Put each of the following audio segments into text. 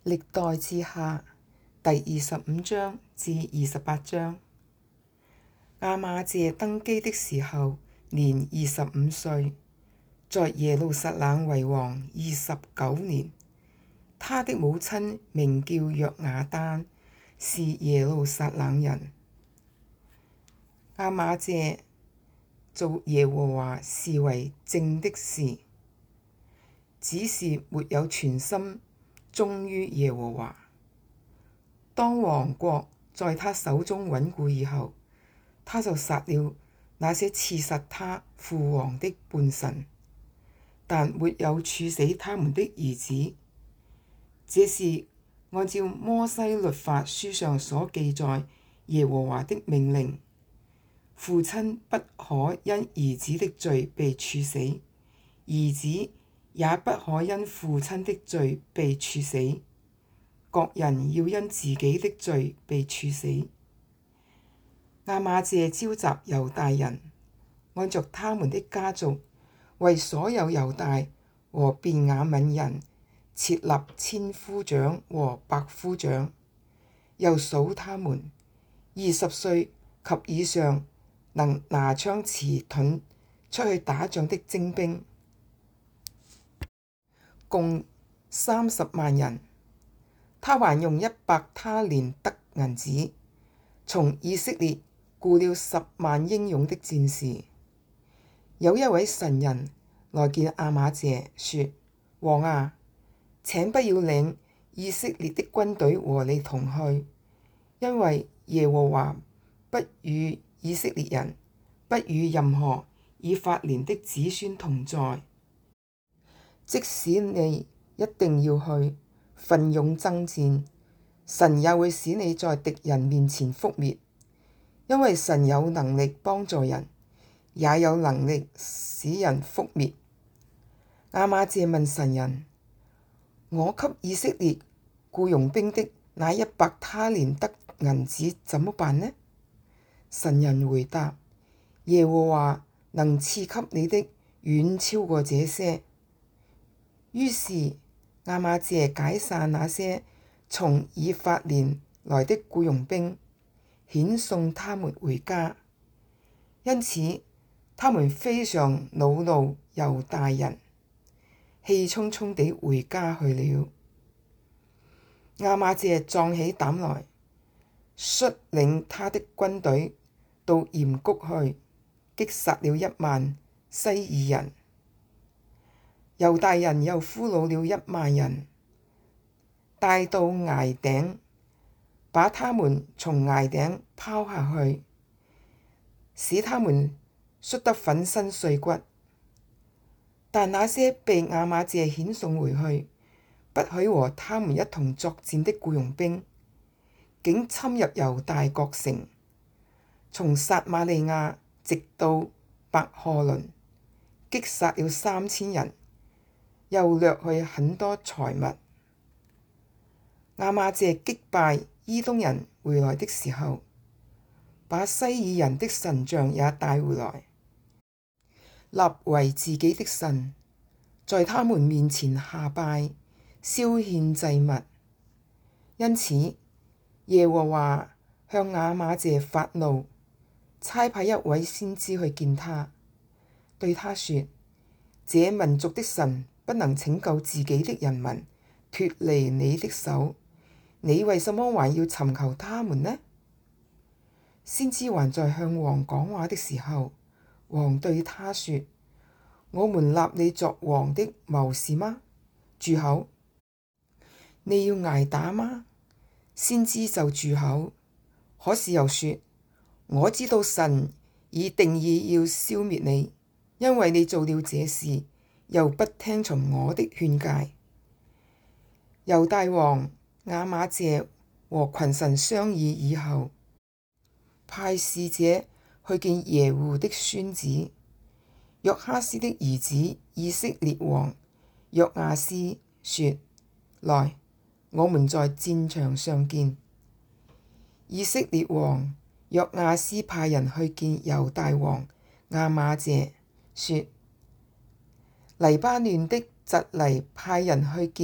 歷代志下第25章至28章。亞瑪謝登基的時候，年25歲，在耶路撒冷為王29年。他的母親名叫約雅單，是耶路撒冷人。亞瑪謝做耶和華視為正的事，只是沒有全心忠於耶和華。當王國在他手中穩固以後，他就殺了那些刺殺他父王的叛臣，但沒有處死他們的兒子。這是按照摩西律法書上所記載耶和華的命令：父親不可因兒子的罪被處死，兒子也不可因父親的罪被處死，各人要因自己的罪被處死。亞瑪謝召集猶大人，按着他們的家族，為所有猶大和便雅憫人設立千夫長和百夫長，又數他們20歲及以上能拿槍持盾出去打仗的精兵，共30萬人。他還用100他連得銀子，從以色列僱了10萬英勇的戰士。有一位神人來見亞瑪謝，說：王啊，請不要領以色列的軍隊和你同去，因為耶和華不與以色列人，不與任何以法蓮的子孫同在。即使你一定要去奮勇爭戰，神也會使你在敵人面前覆滅，因為神有能力幫助人，也有能力使人覆滅。亞瑪謝問神人：我給以色列僱傭兵的那100他連得銀子怎麼辦呢？神人回答：耶和華能賜給你的遠超過這些。於是亞瑪謝解散那些從以法蓮來的僱傭兵，遣送他們回家。因此他們非常惱怒猶大人，氣沖沖地回家去了。亞瑪謝壯起膽來，率領他的軍隊到鹽谷去，擊殺了1萬西珥人。猶大人又俘虜了1萬人，帶到崖頂，把他們從崖頂拋下去，使他們摔得粉身碎骨。但那些被亞瑪謝遣送回去，不許和他們一同作戰的僱傭兵，竟侵入猶大各城，從撒瑪利亞直到伯賀崙，擊殺了3000人，又掠去很多財物。亞瑪謝擊敗伊東人回來的時候，把西珥人的神像也帶回來，立為自己的神，在他們面前下拜，燒獻祭物。因此耶和華向亞瑪謝發怒，差派一位先知去見他，對他說：這民族的神不能拯救自己的人民脫離你的手，你為什麼還要尋求他們呢？先知還在向王講話的時候，王對他說：我們立你作王的謀士嗎？住口！你要挨打嗎？先知就住口。可是又說：我知道神已定意要消滅你，因為你做了這事，又不聽從我的勸誡。猶大王亞瑪謝和群臣商議以後，派使者去見耶戶的孫子約哈斯的兒子以色列王約亞斯，說：來，我們在戰場上見。以色列王約亞斯派人去見猶大王亞瑪謝，說：黎巴嫩的蒺藜派人去見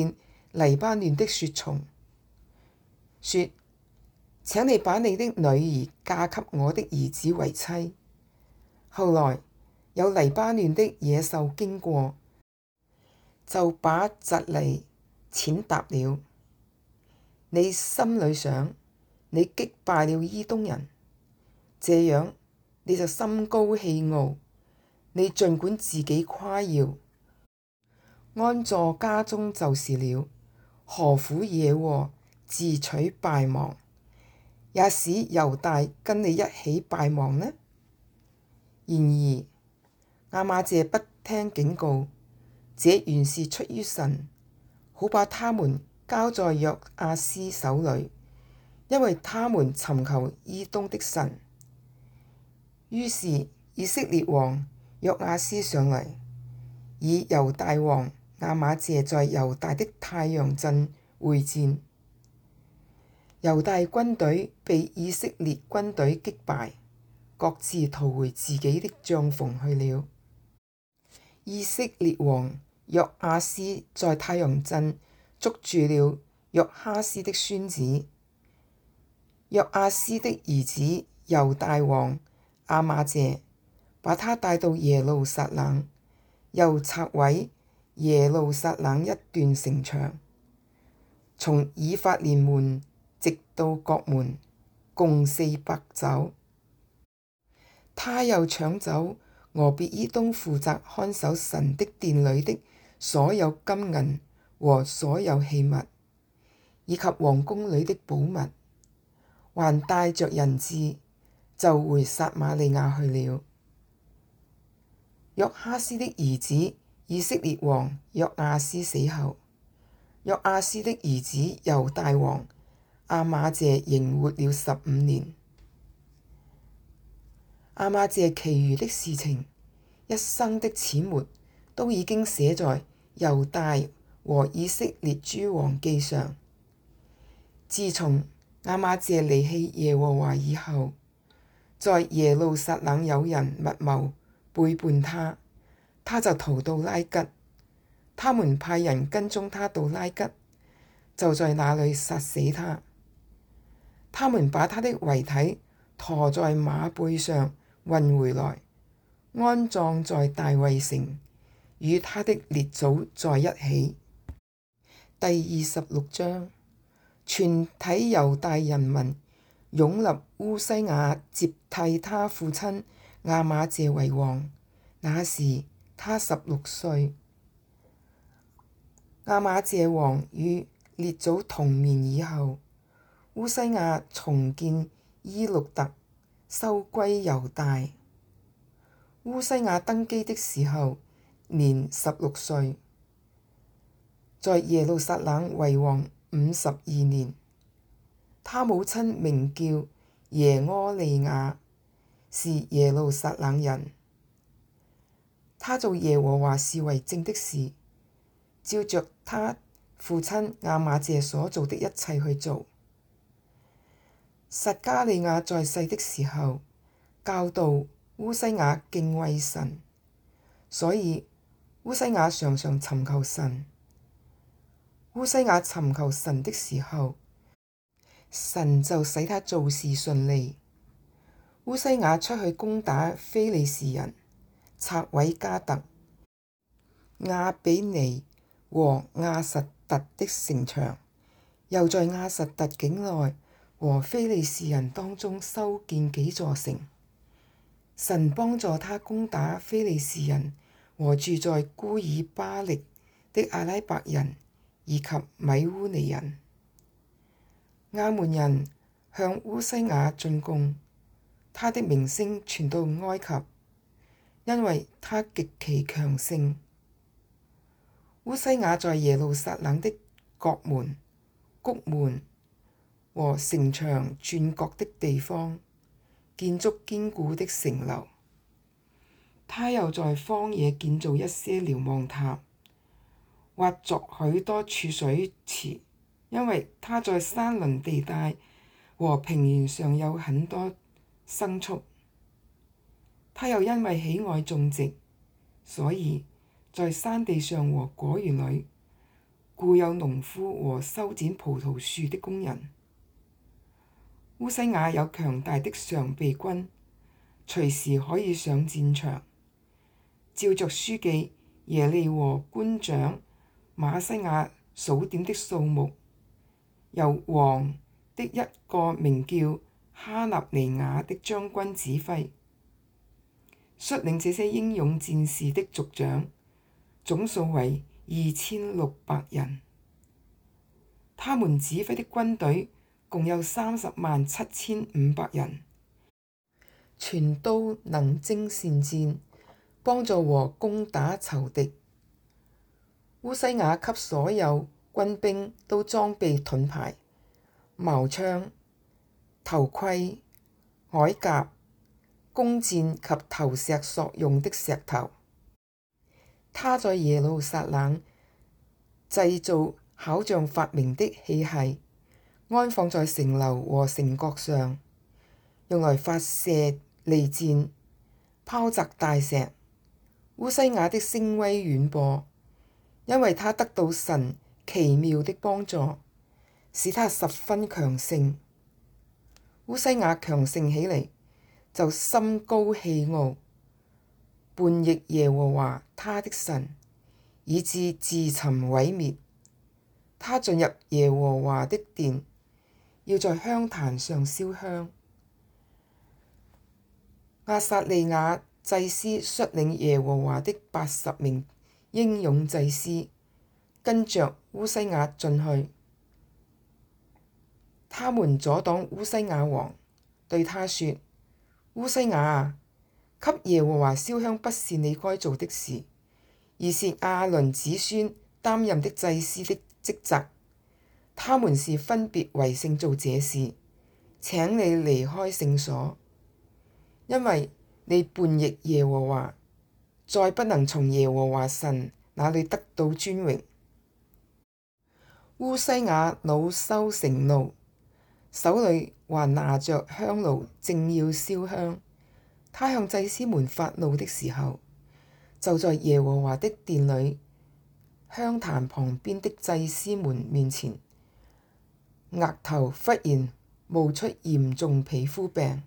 黎巴嫩的雪松，說：請你把你的女兒嫁給我的兒子為妻。後來有黎巴嫩的野獸經過，就把蒺藜踐踏了。你心裏想，你擊敗了伊東人，這樣你就心高氣傲，你盡管自己誇耀，安坐家中就是了。何苦惹禍，自取敗亡，也使猶大跟你一起敗亡呢？然而亞瑪謝不聽警告，這原是出於神，好把他們交在約阿斯手裏，因為他們尋求伊東的神。於是以色列王約阿斯上嚟，以猶大王亞瑪謝在猶大的太陽陣會戰。猶大軍隊被以色列軍隊擊敗，各自逃回自己的帳篷去了。以色列王約阿斯在太陽陣捉住了約哈斯的孫子，約阿斯的兒子猶大王亞瑪謝，把他帶到耶路撒冷，又拆毀耶路撒冷一段城牆，從以法蓮門直到角門，共400肘。他又搶走俄別伊東負責看守神的殿裏的所有金銀和所有器物，以及王宮裏的寶物，還帶着人質，就回撒瑪利亞去了。約哈斯的兒子以色列王約阿斯死後，約阿斯的兒子猶大王亞瑪謝仍活了15年。亞瑪謝其餘的事情，一生的始末，都已經寫在猶大和以色列諸王記上。自從亞瑪謝離棄耶和華以後，在耶路撒冷有人密謀背叛他，他就逃到拉吉。他們派人跟蹤他到拉吉，就在那裡殺死他。他們把他的遺體馱在馬背上運回來，安葬在大衛城，與他的列祖在一起。第26章，全體猶大人民擁立烏西雅接替他父親亞瑪謝為王，那時他16歲。亞瑪謝王與列祖同眠以後，烏西雅重建伊路特，收歸猶大。烏西雅登基的時候年16歲，在耶路撒冷為王52年。他母親名叫耶柯利亞，是耶路撒冷人。他做耶和華視為正的事，照着他父親亞瑪謝所做的一切去做。撒迦利亞在世的時候，教導烏西雅敬畏神，所以烏西雅常常尋求神。烏西雅尋求神的時候，神就使他做事順利。烏西雅出去攻打非利士人，拆毀迦特、亞比尼和亞實突的城牆，又在亞實突境內和非利士人當中修建幾座城。神幫助他攻打非利士人和住在孤爾巴力的阿拉伯人以及米烏尼人。亞捫人向烏西雅進貢，他的名聲傳到埃及，因為他極其強盛。烏西雅在耶路撒冷的角門、谷門和城牆轉角的地方建築堅固的城樓。他又在荒野建造一些瞭望塔，挖鑿許多儲水池，因為他在山崙地帶和平原上有很多牲畜。他又因為喜愛種植，所以在山地上和果園裡僱有農夫和修剪葡萄樹的工人。烏西雅有強大的常備軍，隨時可以上戰場。照着書記耶利和官長瑪西雅數點的數目，由王的一個名叫哈納尼雅的將軍指揮，率領這些英勇戰士的族長，總數為2600人。他們指揮的軍隊共有307500人，全都能征善戰，幫助和攻打仇敵。烏西雅給所有軍兵都裝備盾牌、矛槍、頭盔、鎧甲、弓箭及投石所用的石頭。他在耶路撒冷製造巧匠發明的器械，安放在城樓和城角上，用來發射利箭、拋擲大石。烏西雅的聲威遠播，因為他得到神奇妙的幫助，使他十分強盛。烏西雅強盛起嚟，就心高氣傲，叛逆耶和華他的神，以致自尋毀滅。他進入耶和華的殿，要在香壇上燒香。亞撒利雅祭司率領耶和華的80名英勇祭司，跟着烏西雅進去。他們阻擋烏西雅王，對他說：烏西雅啊，給耶和華燒香不是你該做的事，而是亞倫子孫擔任的祭司的職責。他們是分別為聖做這事，請你離開聖所，因為你叛逆耶和華，再不能從耶和華神那裡得到尊榮。烏西雅惱羞成怒，手裡還拿着香爐，正要燒香。他向祭司們發怒的時候，就在耶和華的殿裡香壇旁邊的祭司們面前，額頭忽然冒出嚴重皮膚病。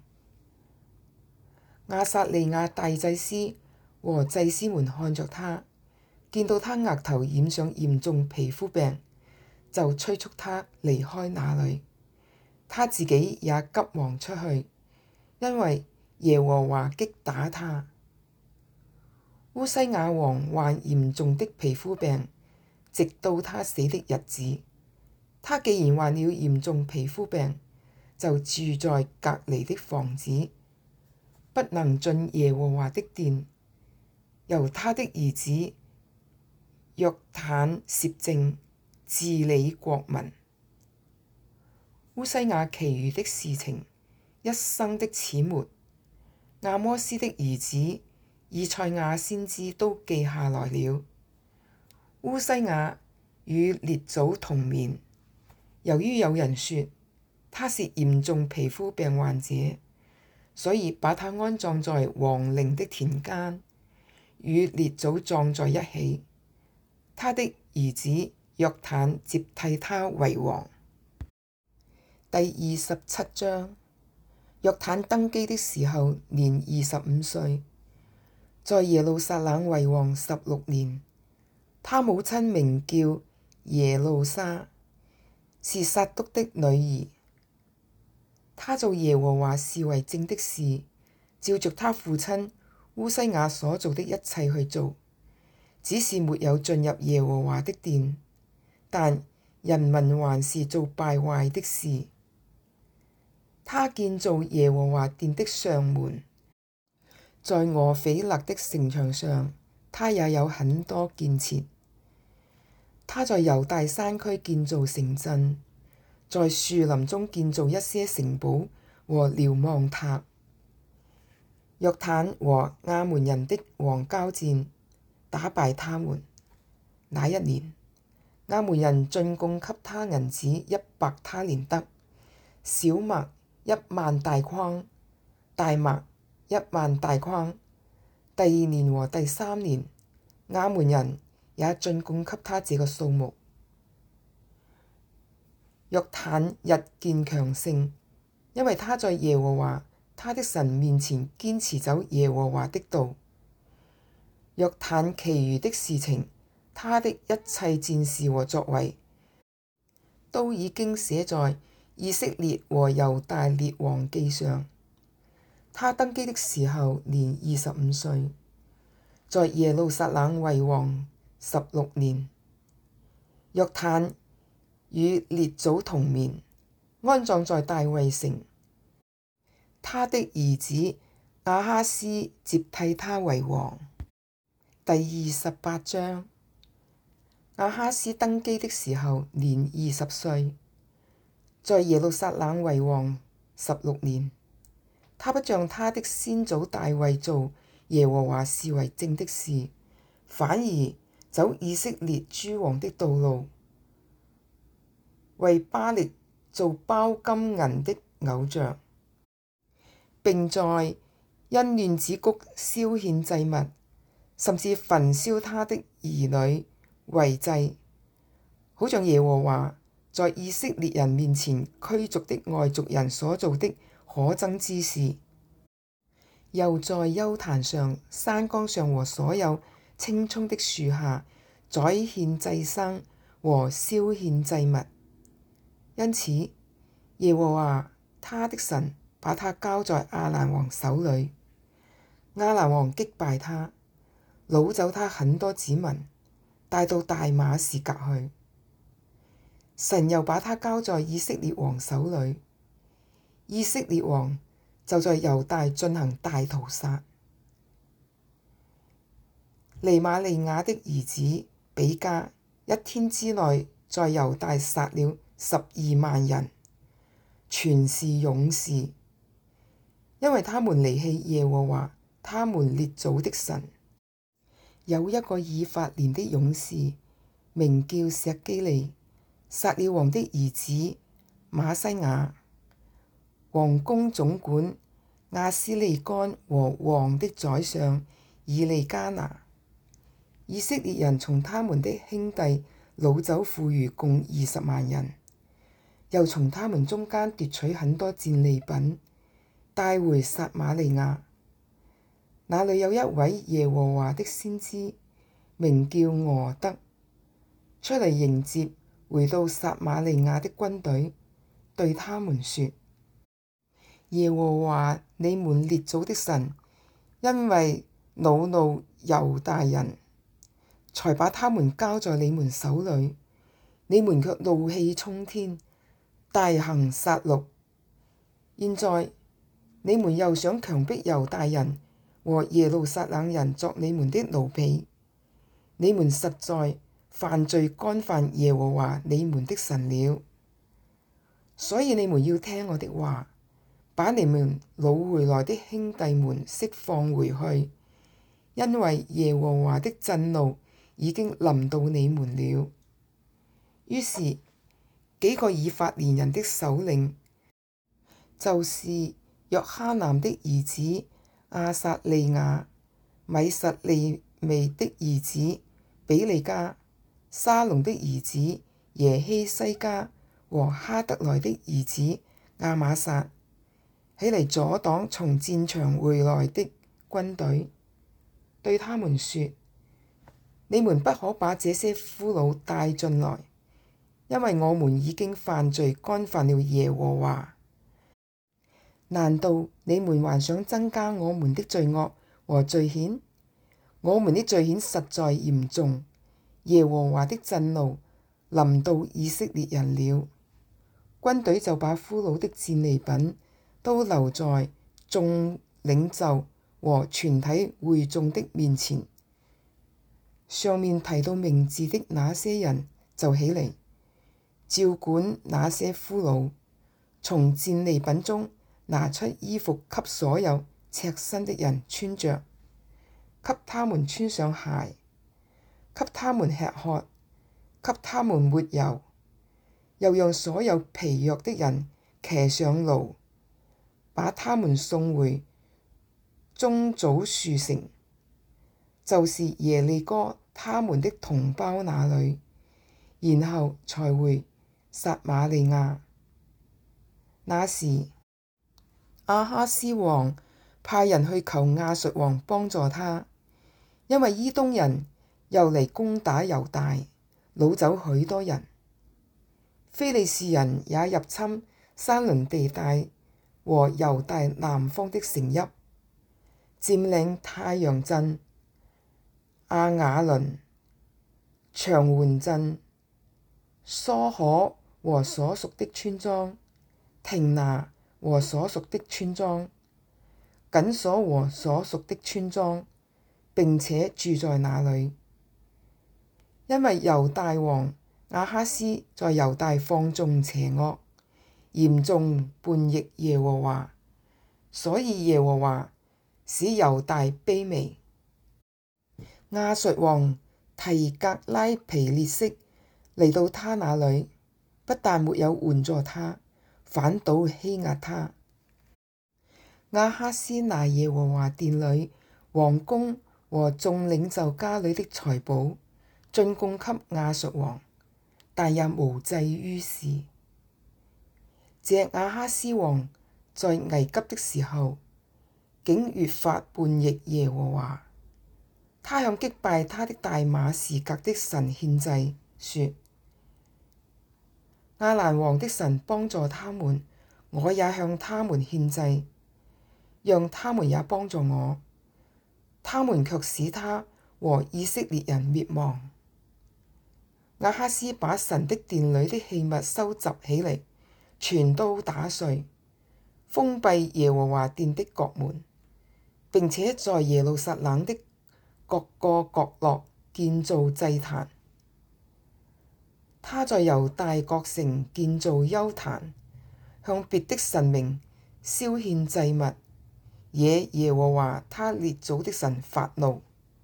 亞撒利雅大祭司和祭司們看着他，見到他額頭染上嚴重皮膚病，就催促他離開那裡。他自己也急忙出去，因為耶和華擊打他。烏西雅王患嚴重的皮膚病，直到他死的日子。他既然患了嚴重皮膚病，就住在隔離的房子，不能進耶和華的殿，由他的兒子約坦攝政，治理國民。烏西雅其餘的事情，一生的始末，亞摩斯的兒子以賽亞先知都記下來了。烏西雅與列祖同眠，由於有人說他是嚴重皮膚病患者，所以把他安葬在王陵的田間，與列祖葬在一起。他的兒子約坦接替他為王。第27章。約坦登基的時候年25歲，在耶路撒冷為王16年。他母親名叫耶路沙，是撒督的女兒。他做耶和華視為正的事，照着他父親烏西雅所做的一切去做，只是沒有進入耶和華的殿，但人民還是做敗壞的事。他建造耶和華殿的上門，在俄斐勒的城牆上，他也有很多建設。他在猶大山區建造城鎮，在樹林中建造一些城堡和瞭望塔。約坦和亞捫人的王交戰，打敗他們。那一年，亞捫人進貢給他銀子100他連得，小麥10000大筐，大麥10000大筐。第2年和第3年，亞捫人也進貢給他這個數目。 約坦日漸強盛，因為他在耶和華他的神面前堅持走耶和華的道。約坦其餘的事情，他的一切戰事和作為，都已經寫在以色列和猶大列王記上。他登基的時候年25歲，在耶路撒冷為王16年。約坦與列祖同眠，安葬在大衛城。他的兒子亞哈斯接替他為王。第28章。亞哈斯登基的時候年20歲，在耶路撒冷為王16年。他不像他的先祖大衛做耶和華視為正的事，反而走以色列諸王的道路，為巴力做包金銀的偶像，並在欣嫩子谷燒獻祭物，甚至焚燒他的兒女為祭，好像耶和華在以色列人面前驅逐的外族人所做的可憎之事。又在邱壇上、山崗上和所有青蔥的樹下宰獻祭牲和燒獻祭物。因此，耶和華他的神把他交在亞蘭王手裏，亞蘭王擊敗他，擄走他很多子民，帶到大馬士革去。神又把他交在以色列王手裏，以色列王就在猶大進行大屠殺。尼瑪利亞的兒子比加一天之內在猶大殺了12萬人，全是勇士，因為他們離棄耶和華他們列祖的神。有一個以法蓮的勇士名叫石基利，殺了王的兒子瑪西雅，王宮總管亞斯利干和王的宰相以利加拿。以色列人從他們的兄弟擄走婦孺共20萬人，又從他們中間奪取很多戰利品，帶回撒瑪利亞。那裏有一位耶和華的先知，名叫俄德，出嚟迎接回到撒瑪利亞的軍隊，對他們說：耶和華你們列祖的神，因為惱怒猶大人，才把他們交在你們手裏，你們卻怒氣沖天，大行殺戮。現在你們又想強迫猶大人和耶路撒冷人作你們的奴婢，你們實在犯罪干犯耶和華你們的神了。所以你們要聽我的話，把你們擄回來的兄弟們釋放回去，因為耶和華的震怒已經臨到你們了。於是幾個以法蓮人的首領，就是約哈南的兒子亞撒利雅、米實利微的兒子比利加、沙龍的兒子耶希西家和哈得來的兒子亞瑪撒，起嚟阻擋從戰場回來的軍隊，對他們說：你們不可把這些俘虜帶進來，因為我們已經犯罪干犯了耶和華。難道你們還想增加我們的罪惡和罪愆？我們的罪愆實在嚴重，耶和華的震怒臨到以色列人了。軍隊就把俘虜的戰利品都留在眾領袖和全體會眾的面前。上面提到名字的那些人就起嚟，照管那些俘虜，從戰利品中拿出衣服給所有赤身的人穿着，給他們穿上鞋，給他們吃喝，給他們抹油，又讓所有疲弱的人騎上驢，把他們送回棕棗樹城，就是耶利哥他們的同胞那裏，然後才回撒瑪利亞。那時，亞哈斯王派人去求亞述王幫助他，因為伊東人又嚟攻打猶大，擄走許多人。非利士人也入侵山崙地帶和猶大南方的城邑，佔領太陽鎮、亞雅崙、長垣鎮、梭可和所屬的村莊、亭拿和所屬的村莊、緊鎖和所屬的村莊，並且住在那裏。因為猶大王亞哈斯在猶大放縱邪惡，嚴重叛逆耶和華，所以耶和華使猶大卑微。亞述王提格拉皮列色嚟到他那裏，不但沒有援助他，反倒欺壓他。亞哈斯拿耶和華殿裏、王宮和眾領袖家裏的財寶進貢給亞述王，但也無濟於事。這亞哈斯王在危急的時候，竟越發叛逆耶和華。他向擊敗他的大馬士革的神獻祭，說：亞蘭王的神幫助他們，我也向他們獻祭，讓他們也幫助我。他們卻使他和以色列人滅亡。亞哈斯把神的殿裏的器物收集起嚟，全都打碎，封閉耶和華殿的角門，並且在耶路撒冷的各個角落建造祭壇。他在猶大各城建造邱壇，向別的神明燒獻祭物，惹耶和華他列祖的神發怒。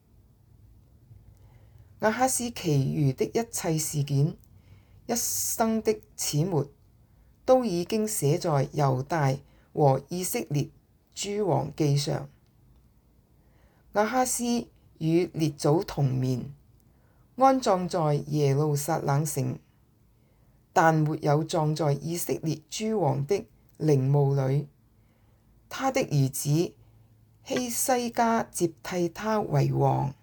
亞哈斯其餘的一切事件，一生的始末，都已經寫在猶大和以色列諸王記上。亞哈斯與列祖同眠，安葬在耶路撒冷城，但沒有葬在以色列諸王的陵墓裏。他的兒子希西家接替他為王。